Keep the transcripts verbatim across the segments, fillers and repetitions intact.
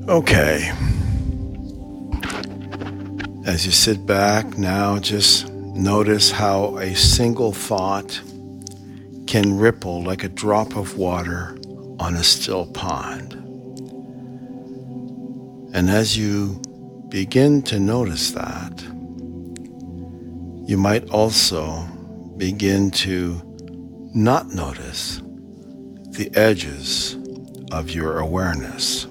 Okay. As you sit back now, just notice how a single thought can ripple like a drop of water on a still pond. And as you begin to notice that, you might also begin to not notice the edges of your awareness,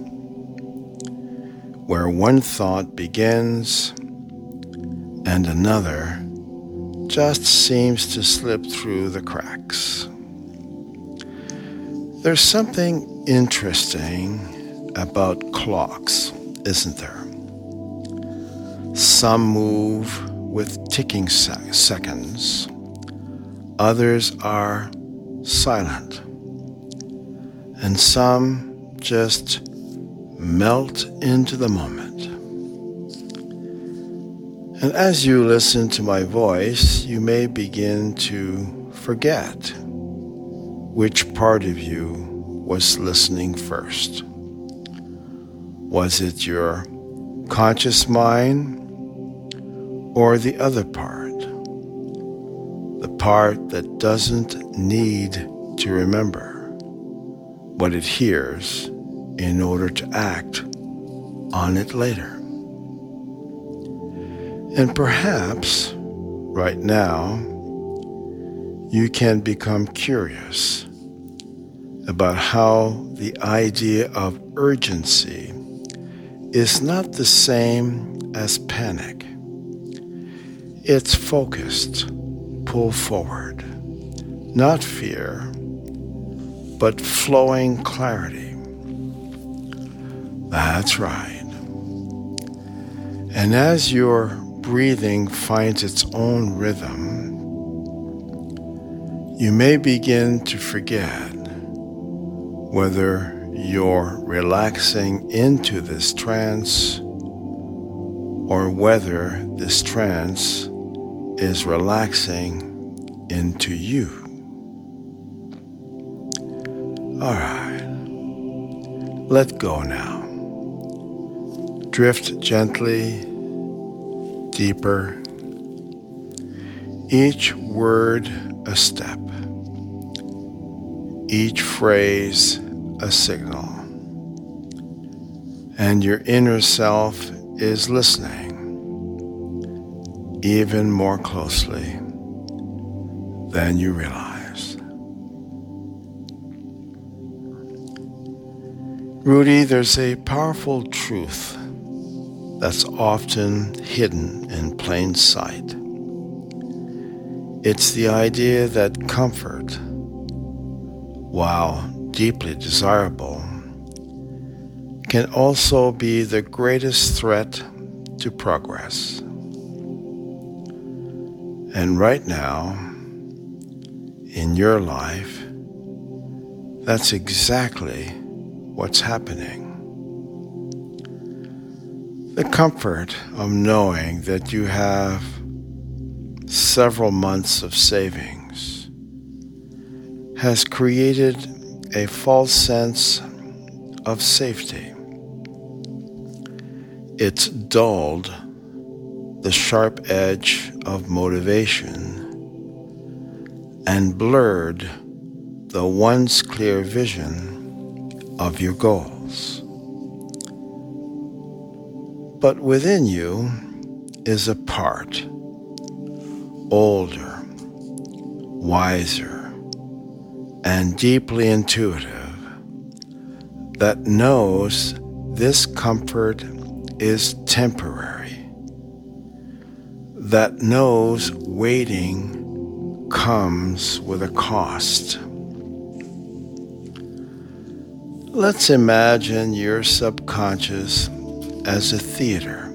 where one thought begins and another just seems to slip through the cracks. There's something interesting about clocks, isn't there? Some move with ticking sec- seconds. Others are silent. And some just melt into the moment. And as you listen to my voice, you may begin to forget which part of you was listening first. Was it your conscious mind or the other part? The part that doesn't need to remember what it hears in order to act on it later. And perhaps, right now, you can become curious about how the idea of urgency is not the same as panic. It's focused, pull forward, not fear, but flowing clarity. That's right. And as your breathing finds its own rhythm, you may begin to forget whether you're relaxing into this trance or whether this trance is relaxing into you. All right, let go now. Drift gently, deeper, each word a step, each phrase a signal, and your inner self is listening even more closely than you realize. Rudy, there's a powerful truth that's often hidden in plain sight. It's the idea that comfort, while deeply desirable, can also be the greatest threat to progress. And right now, in your life, that's exactly what's happening. The comfort of knowing that you have several months of savings has created a false sense of safety. It's dulled the sharp edge of motivation and blurred the once clear vision of your goals. But within you is a part, older, wiser, and deeply intuitive, that knows this comfort is temporary, that knows waiting comes with a cost. Let's imagine your subconscious as a theater.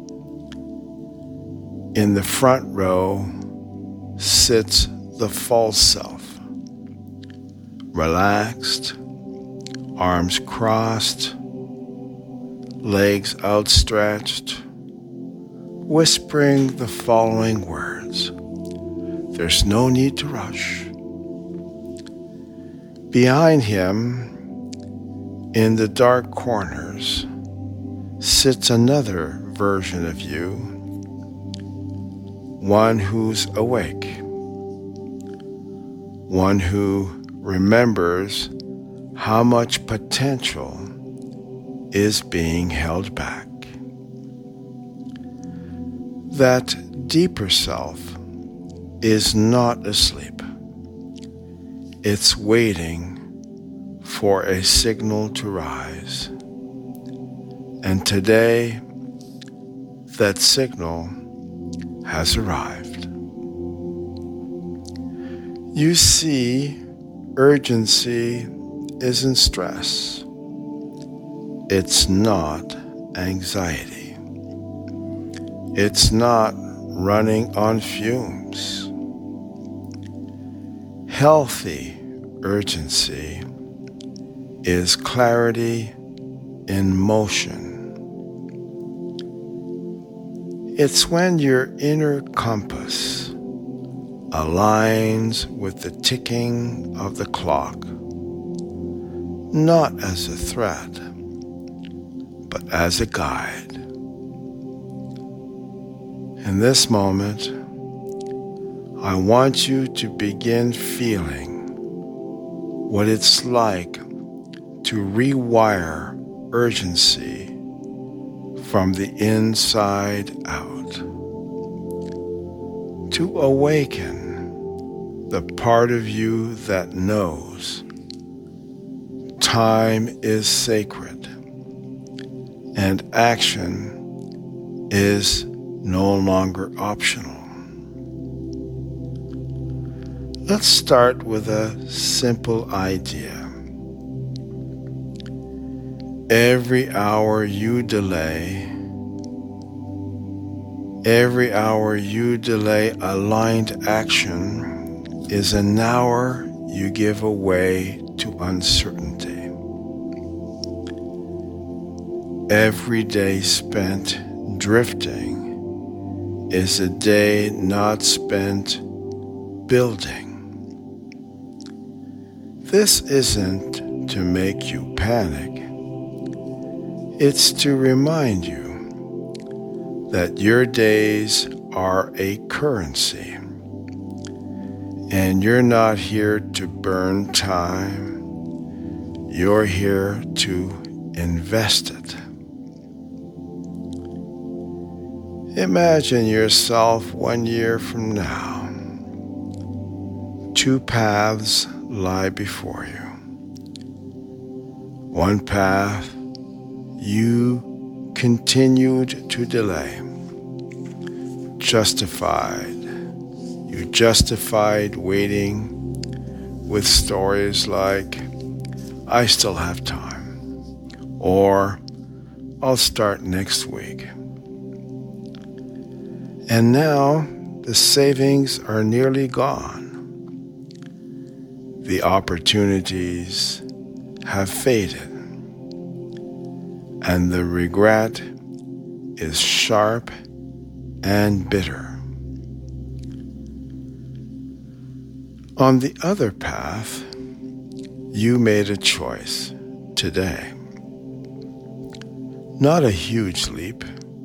In the front row sits the false self, relaxed, arms crossed, legs outstretched, whispering the following words. There's no need to rush. Behind him, in the dark corners, sits another version of you, one who's awake, one who remembers how much potential is being held back. That deeper self is not asleep. It's waiting for a signal to rise. And today, that signal has arrived. You see, urgency isn't stress. It's not anxiety. It's not running on fumes. Healthy urgency is clarity in motion. It's when your inner compass aligns with the ticking of the clock, not as a threat, but as a guide. In this moment, I want you to begin feeling what it's like to rewire urgency from the inside out, to awaken the part of you that knows time is sacred and action is no longer optional. Let's start with a simple idea. Every hour you delay, every hour you delay aligned action is an hour you give away to uncertainty. Every day spent drifting is a day not spent building. This isn't to make you panic. It's to remind you that your days are a currency, and you're not here to burn time. You're here to invest it. Imagine yourself one year from now. Two paths lie before you. One path you continued to delay, justified. You justified waiting with stories like, I still have time, or I'll start next week. And now the savings are nearly gone. The opportunities have faded, and the regret is sharp and bitter. On the other path, you made a choice today. Not a huge leap,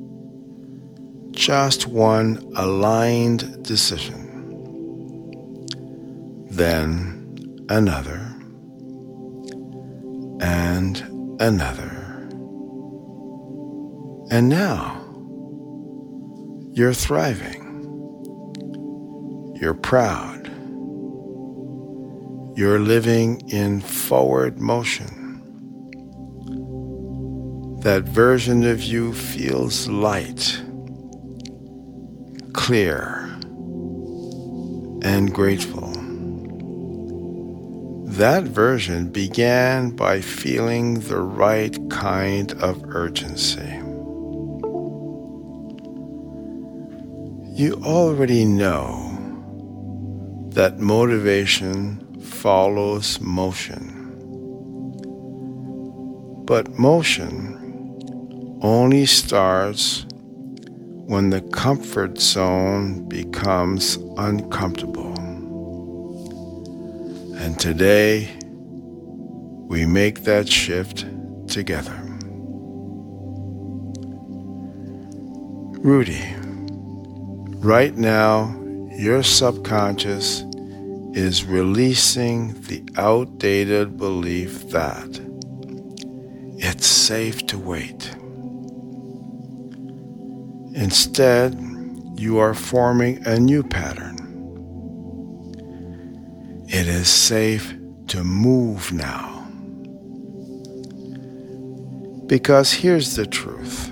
just one aligned decision. Then another, and another. And now, you're thriving. You're proud. You're living in forward motion. That version of you feels light, clear, and grateful. That version began by feeling the right kind of urgency. You already know that motivation follows motion. But motion only starts when the comfort zone becomes uncomfortable. And today, we make that shift together. Rudy, right now, your subconscious is releasing the outdated belief that it's safe to wait. Instead, you are forming a new pattern. It is safe to move now. Because here's the truth.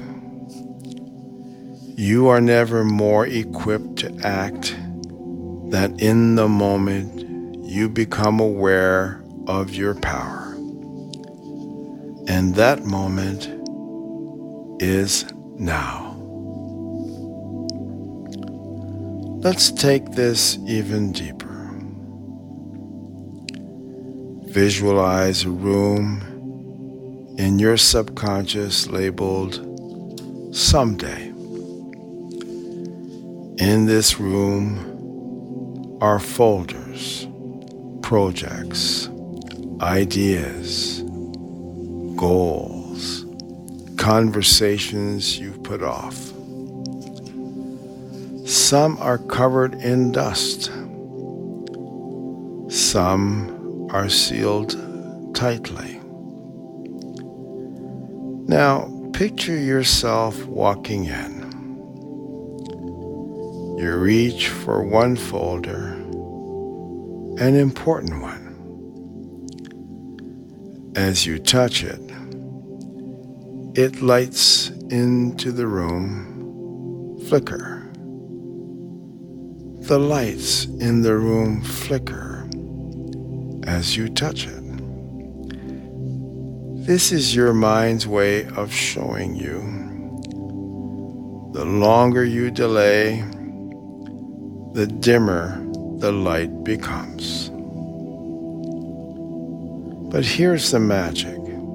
You are never more equipped to act than in the moment you become aware of your power. And that moment is now. Let's take this even deeper. Visualize a room in your subconscious labeled someday. In this room are folders, projects, ideas, goals, conversations you've put off. Some are covered in dust. Some are sealed tightly. Now, picture yourself walking in. You reach for one folder, an important one. As you touch it, it lights into the room, flicker. The lights in the room flicker as you touch it. This is your mind's way of showing you. The longer you delay, the dimmer the light becomes. But here's the magic.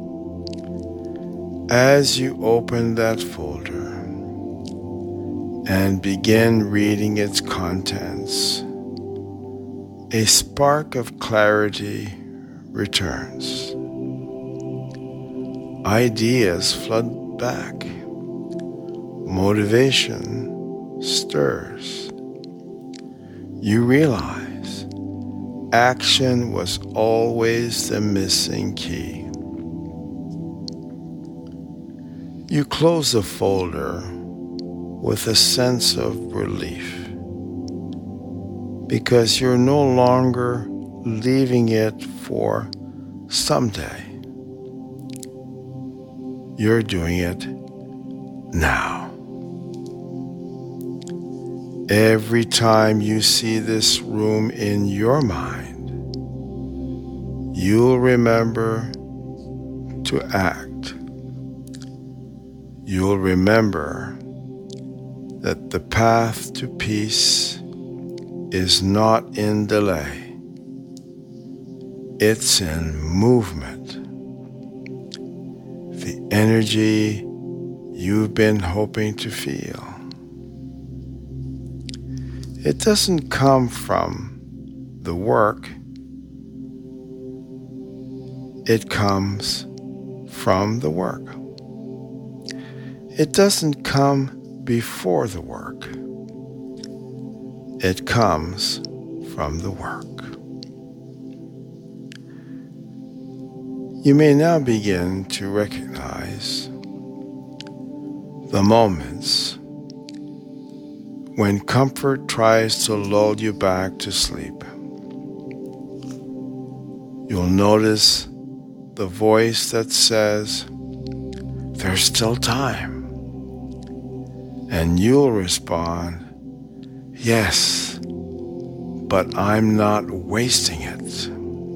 As you open that folder and begin reading its contents, a spark of clarity returns. Ideas flood back. Motivation stirs. You realize action was always the missing key. You close the folder with a sense of relief because you're no longer leaving it for someday. You're doing it now. Every time you see this room in your mind, you'll remember to act. You'll remember that the path to peace is not in delay. It's in movement. The energy you've been hoping to feel. It doesn't come from the work. It comes from the work. It doesn't come before the work. It comes from the work. You may now begin to recognize the moments when comfort tries to lull you back to sleep. You'll notice the voice that says, "There's still time." And you'll respond, "Yes, but I'm not wasting it."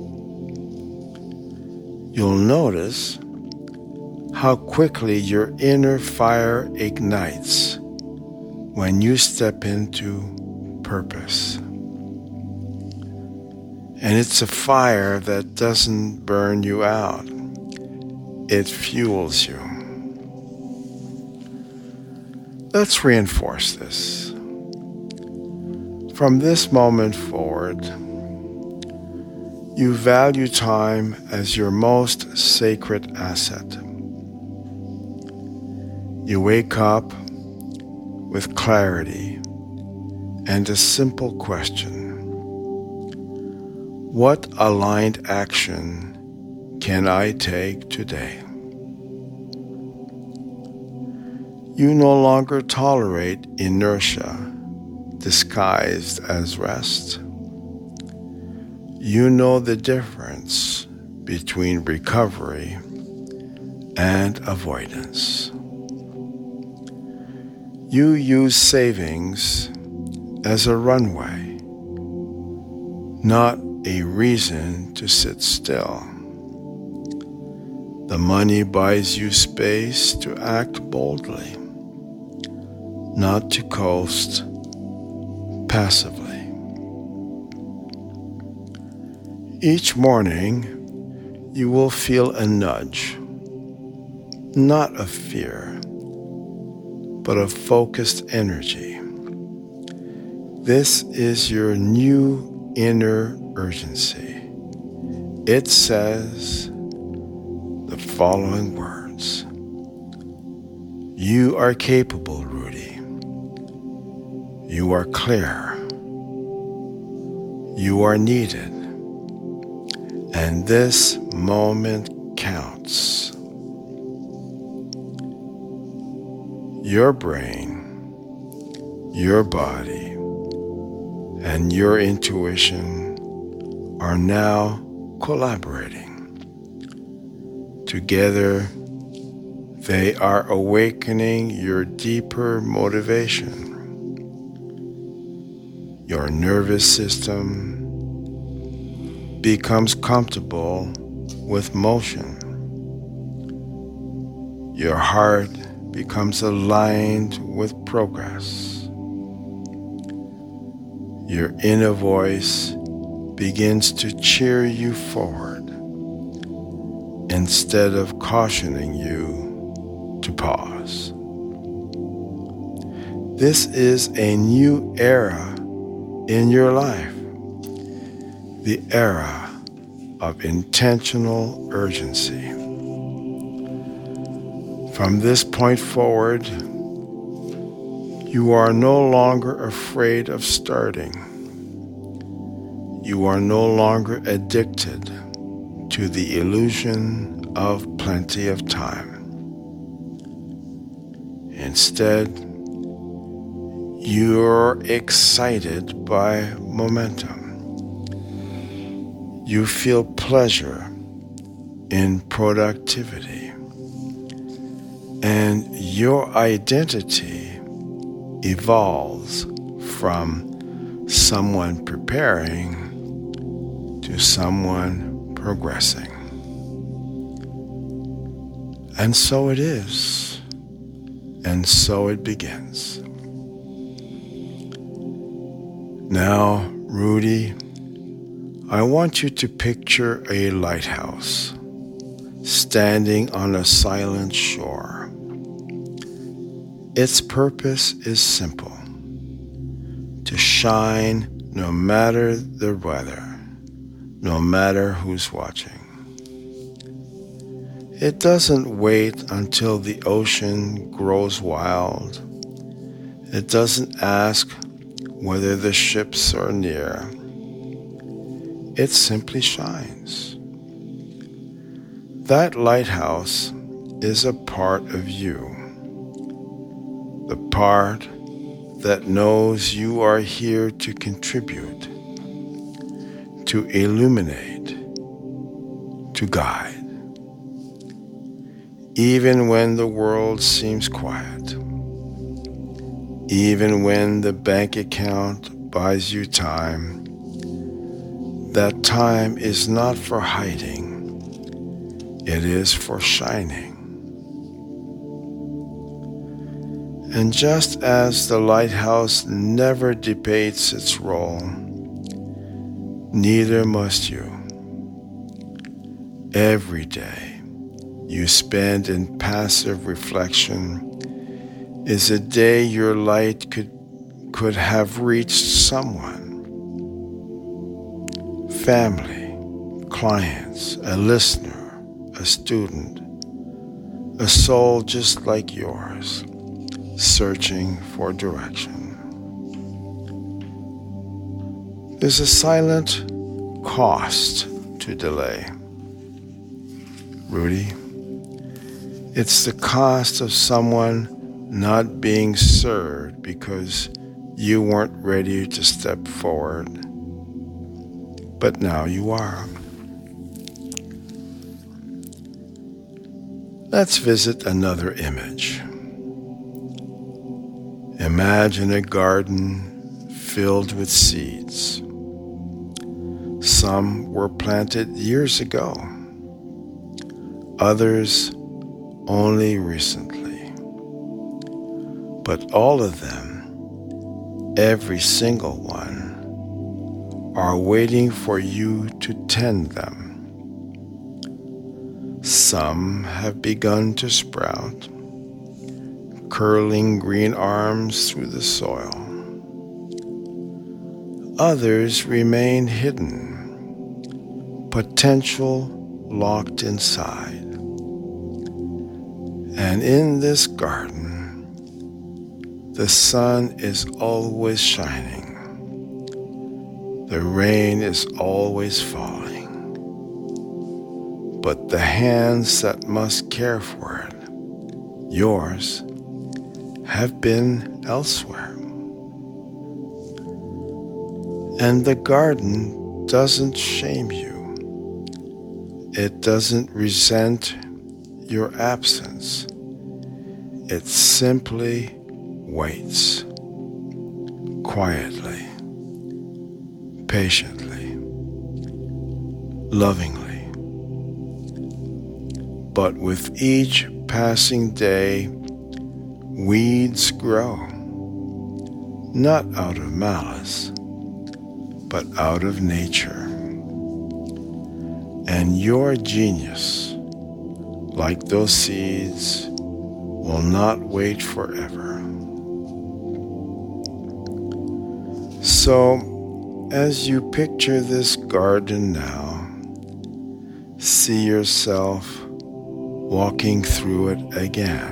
You'll notice how quickly your inner fire ignites when you step into purpose. And it's a fire that doesn't burn you out. It fuels you. Let's reinforce this. From this moment forward, you value time as your most sacred asset. You wake up with clarity and a simple question. What aligned action can I take today? You no longer tolerate inertia disguised as rest. You know the difference between recovery and avoidance. You use savings as a runway, not a reason to sit still. The money buys you space to act boldly, not to coast passively. Each morning, you will feel a nudge, not of fear, but of focused energy. This is your new inner urgency. It says the following words: You are capable, Rudy. You are clear. You are needed. And this moment counts. Your brain, your body, and your intuition are now collaborating. Together, they are awakening your deeper motivation. Your nervous system becomes comfortable with motion. Your heart becomes aligned with progress. Your inner voice begins to cheer you forward instead of cautioning you to pause. This is a new era in your life, the era of intentional urgency. From this point forward, you are no longer afraid of starting. You are no longer addicted to the illusion of plenty of time. Instead, you're excited by momentum. You feel pleasure in productivity, and your identity evolves from someone preparing to someone progressing. And so it is, and so it begins. Now, Rudy, I want you to picture a lighthouse standing on a silent shore. Its purpose is simple: to shine no matter the weather, no matter who's watching. It doesn't wait until the ocean grows wild. It doesn't ask whether the ships are near. It simply shines. That lighthouse is a part of you, the part that knows you are here to contribute, to illuminate, to guide. Even when the world seems quiet, even when the bank account buys you time, that time is not for hiding, it is for shining. And just as the lighthouse never debates its role, neither must you. Every day you spend in passive reflection is a day your light could, could have reached someone. Family, clients, a listener, a student, a soul just like yours, searching for direction. There's a silent cost to delay. Rudy, it's the cost of someone not being served because you weren't ready to step forward, but now you are. Let's visit another image. Imagine a garden filled with seeds. Some were planted years ago, others only recently. But all of them, every single one, are waiting for you to tend them. Some have begun to sprout, curling green arms through the soil. Others remain hidden, potential locked inside. And in this garden, the sun is always shining. The rain is always falling. But the hands that must care for it, yours, have been elsewhere. And the garden doesn't shame you. It doesn't resent your absence. It simply waits, quietly, patiently, lovingly. But with each passing day, weeds grow, not out of malice, but out of nature. And your genius, like those seeds, will not wait forever. So, as you picture this garden now, see yourself walking through it again.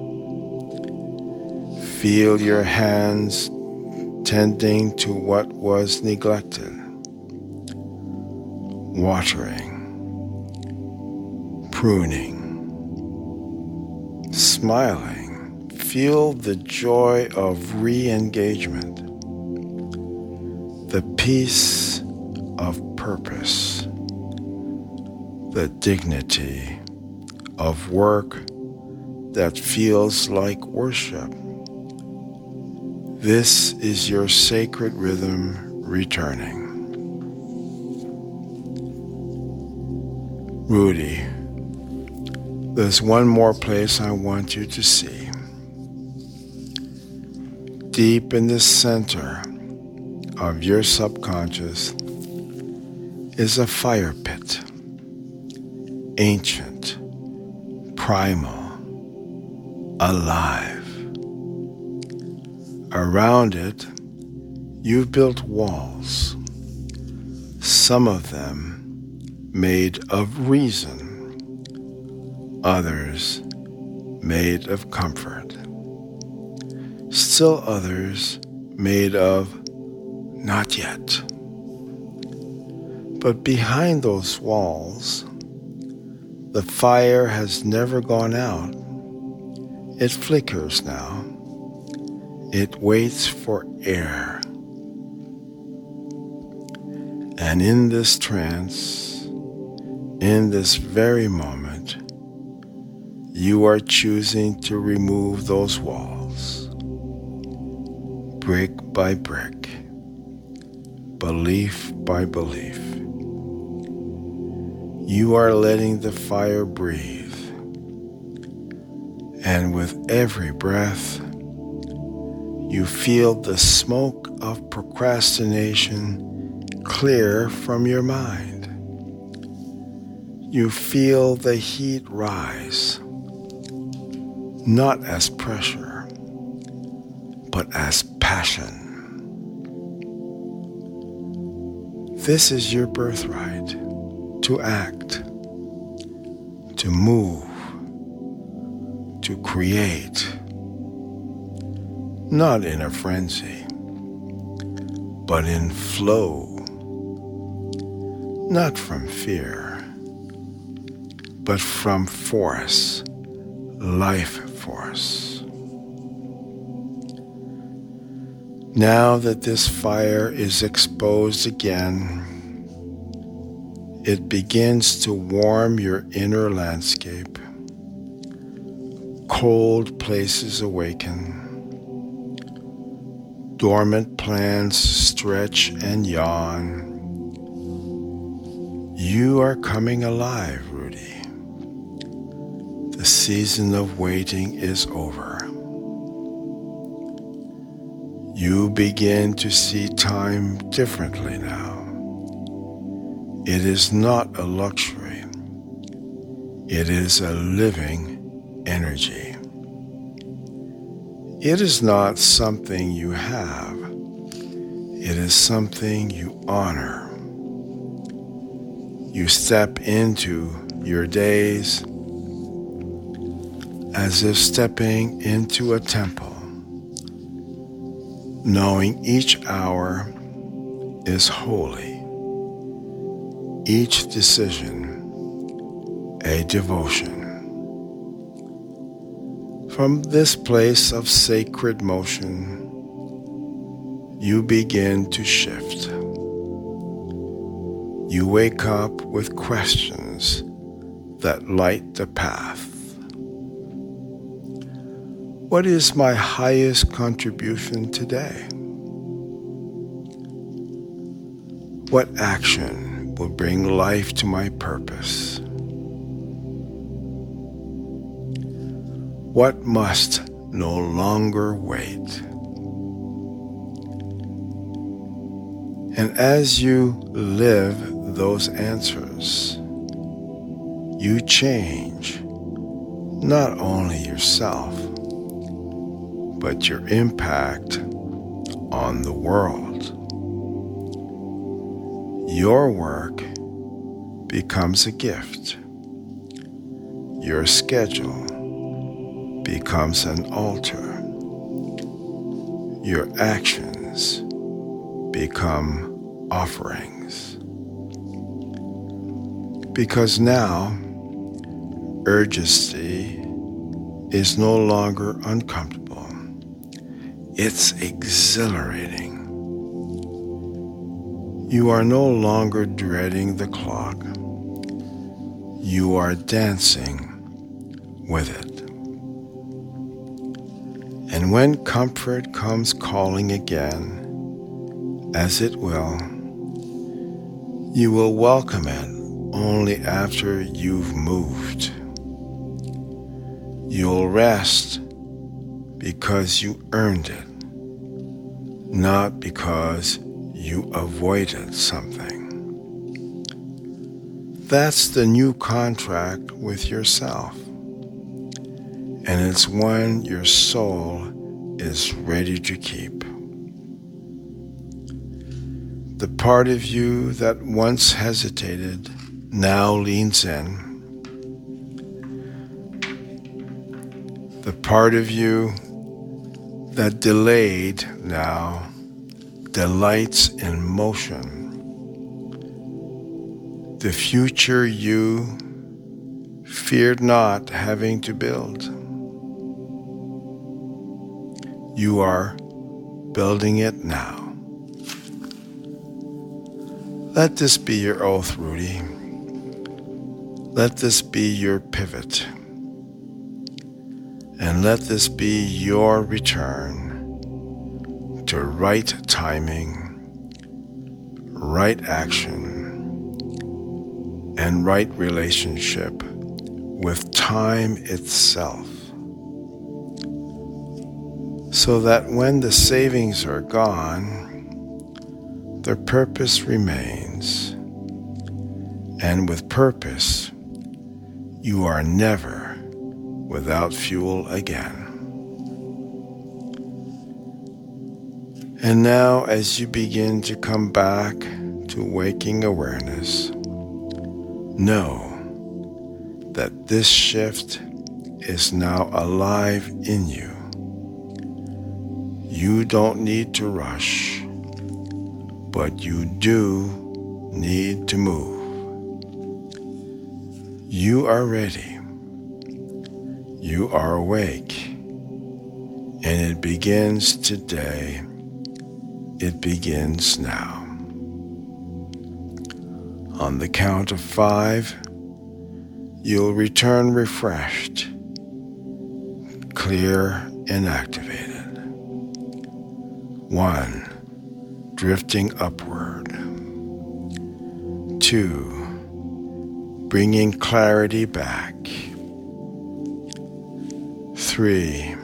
Feel your hands tending to what was neglected, watering, pruning, smiling. Feel the joy of re-engagement, the peace of purpose, the dignity of work that feels like worship. This is your sacred rhythm returning. Rudy, there's one more place I want you to see. Deep in the center of your subconscious is a fire pit, ancient, primal, alive. Around it, you've built walls, some of them made of reason, others made of comfort, still others made of not yet. But behind those walls, the fire has never gone out. It flickers now. It waits for air. And in this trance, in this very moment, you are choosing to remove those walls, brick by brick, belief by belief. You are letting the fire breathe, and with every breath, you feel the smoke of procrastination clear from your mind. You feel the heat rise, not as pressure, but as passion. This is your birthright, to act, to move, to create, not in a frenzy, but in flow, not from fear, but from force, life force. Now that this fire is exposed again, it begins to warm your inner landscape. Cold places awaken. Dormant plants stretch and yawn. You are coming alive, Rudy. The season of waiting is over. You begin to see time differently now. It is not a luxury. It is a living energy. It is not something you have. It is something you honor. You step into your days as if stepping into a temple, knowing each hour is holy, each decision a devotion. From this place of sacred motion, you begin to shift. You wake up with questions that light the path. What is my highest contribution today? What action will bring life to my purpose? What must no longer wait? And as you live those answers, you change not only yourself, but your impact on the world. Your work becomes a gift. Your schedule becomes an altar. Your actions become offerings. Because now, urgency is no longer uncomfortable. It's exhilarating. You are no longer dreading the clock. You are dancing with it. And when comfort comes calling again, as it will, you will welcome it only after you've moved. You'll rest because you earned it, not because you avoided something. That's the new contract with yourself, and it's one your soul is ready to keep. The part of you that once hesitated now leans in. The part of you that delayed now delights in motion. The future you feared not having to build. You are building it now. Let this be your oath, Rudy. Let this be your pivot. And let this be your return to right timing, right action, and right relationship with time itself. So that when the savings are gone, the purpose remains. And with purpose, you are never without fuel again. And now, as you begin to come back to waking awareness, know that this shift is now alive in you. You don't need to rush, but you do need to move. You are ready. You are awake. And it begins today. It begins now. On the count of five, you'll return refreshed, clear and activated. One, drifting upward. Two, bringing clarity back. Three,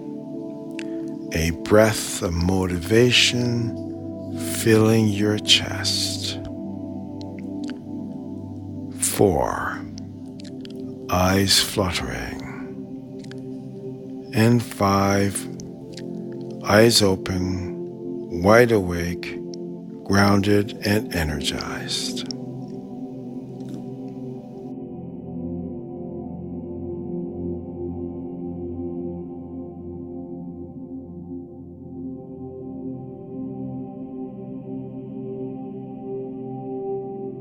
a breath of motivation filling your chest. Four, eyes fluttering. And five, eyes open, wide awake, grounded and energized.